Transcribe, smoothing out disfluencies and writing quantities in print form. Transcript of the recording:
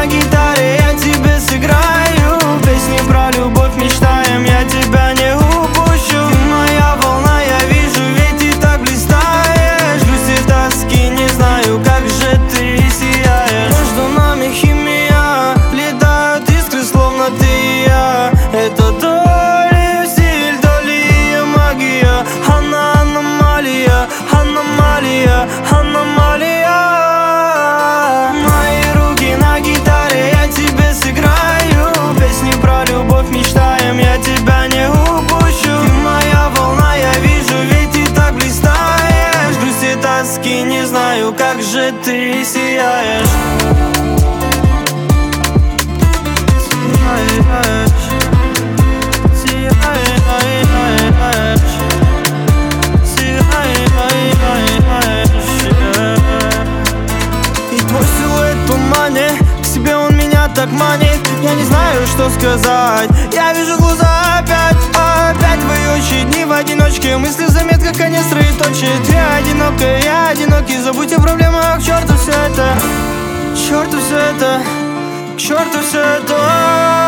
на гитаре я тебе сыграю. Песни про любовь мечтаем, я тебя не упущу. Ты моя волна, я вижу, ведь ты так блистаешь. Грусти, тоски, не знаю, как же ты сияешь. Между нами химия, летают искры, словно ты и я. Это то ли стиль, то ли магия. Она аномалия, аномалия, аномалия. Мои руки на гитаре, я тебе сыграю. Песни про любовь мечтаем, я тебя не упущу. Ты моя волна, я вижу, ведь ты так блистаешь. Грусти, тоски, не знаю, как же ты сияешь. И твой силуэт в тумане, к себе он меня так манит. Я не знаю, что сказать, я вижу глаза опять. Опять твои дни в одиночке, мысли в заметках, конец троеточие. Ты одинокая, я одинокий, забудь о проблемах, к черту все это. К черту все это, к черту все это.